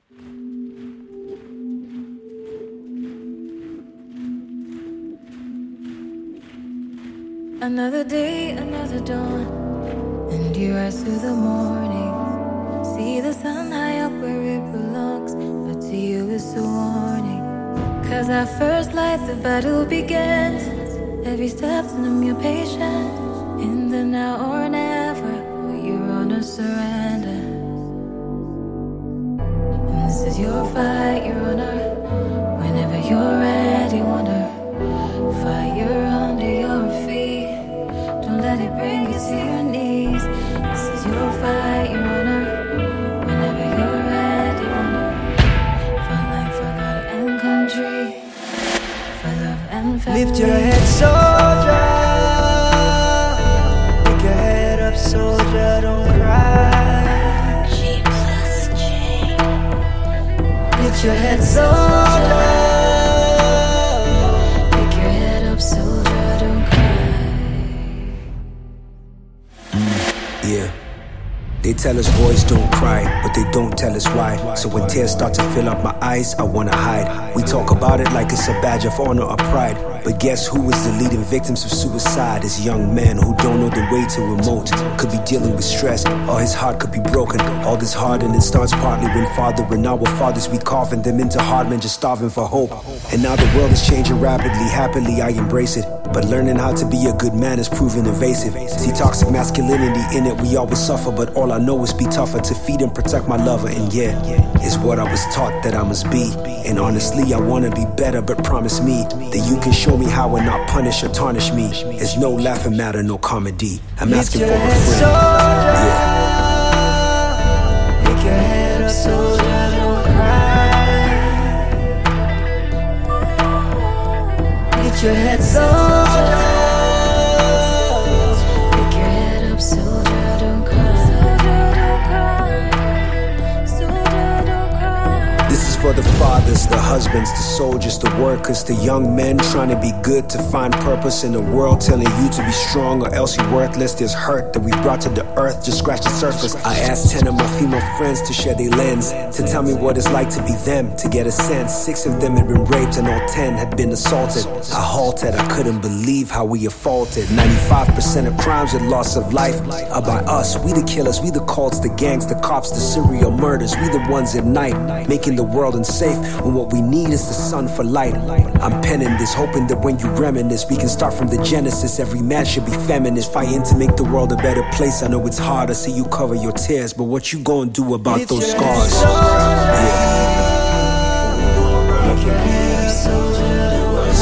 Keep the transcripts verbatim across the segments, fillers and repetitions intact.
Another day, another dawn, and you rise through the morning. See the sun high up where it belongs, but to you it's a warning. Cause at first light the battle begins. Every step's in your patient. In the now or never, you're on a surrender. And this is your fight, your honor. Whenever you're ready, wonder. Fire under your feet. Don't let it bring you to your knees. This is your fight, your honor. Whenever you're ready, wonder. Frontline for God and country. For love and family. Lift your head, soldier. Pick your head up, soldier. Don't cry. G plus J. Lift your head, soldier. They tell us boys don't cry, but they don't tell us why. So when tears start to fill up my eyes, I wanna hide. We talk about it like it's a badge of honor or pride. But guess who is the leading victims of suicide? Is young men who don't know the way to remote. Could be dealing with stress, or his heart could be broken. All this hardening starts partly when fathering our fathers. We carving them into hard men, just starving for hope. And now the world is changing rapidly, happily I embrace it. But learning how to be a good man is proving evasive. See toxic masculinity in it, we always suffer. But all I know is be tougher to feed and protect my lover. And yeah, it's what I was taught that I must be. And honestly, I wanna be better, but promise me that you can show me how and not punish or tarnish me. It's no laughing matter, no comedy. I'm asking for a friend. Yeah. Pick your head up, soldier, don't cry. Lift your head, soldier. Pick your head up, soldier, don't cry. Soldier, don't cry. This is for the fathers, the husbands, the soldiers, the workers, the young men trying to be good, to find purpose in the world, telling you to be strong or else you're worthless. There's hurt that we brought to the earth, just scratch the surface. I asked ten of my female friends to share their lens, to tell me what it's like to be them, to get a sense. Six of them had been raped and all ten had been assaulted. I halted, I couldn't believe how we have faulted. ninety-five percent of crimes and loss of life are by us. We the killers, we the cults, the gangs, the cops, the serial murders. We the ones at night, making the world unsafe when what we need is the sun for light. I'm penning this, hoping that when you reminisce, we can start from the genesis. Every man should be feminist, fighting to make the world a better place. I know it's hard, I see you cover your tears, but what you gonna do about those scars? Yeah. Pick your head up, soldier,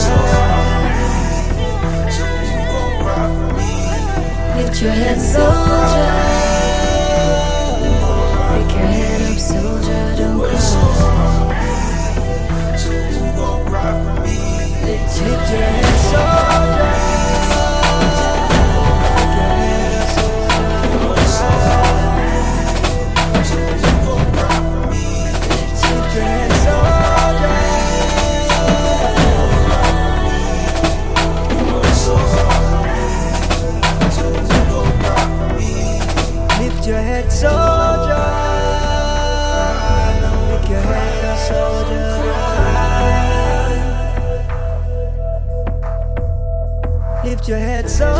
lift your head, soldier. Pick your head up, soldier, don't cry. Lift your head, soldier. Lift your head, soldier. Lift your head up, soldier. Lift your head, soldier.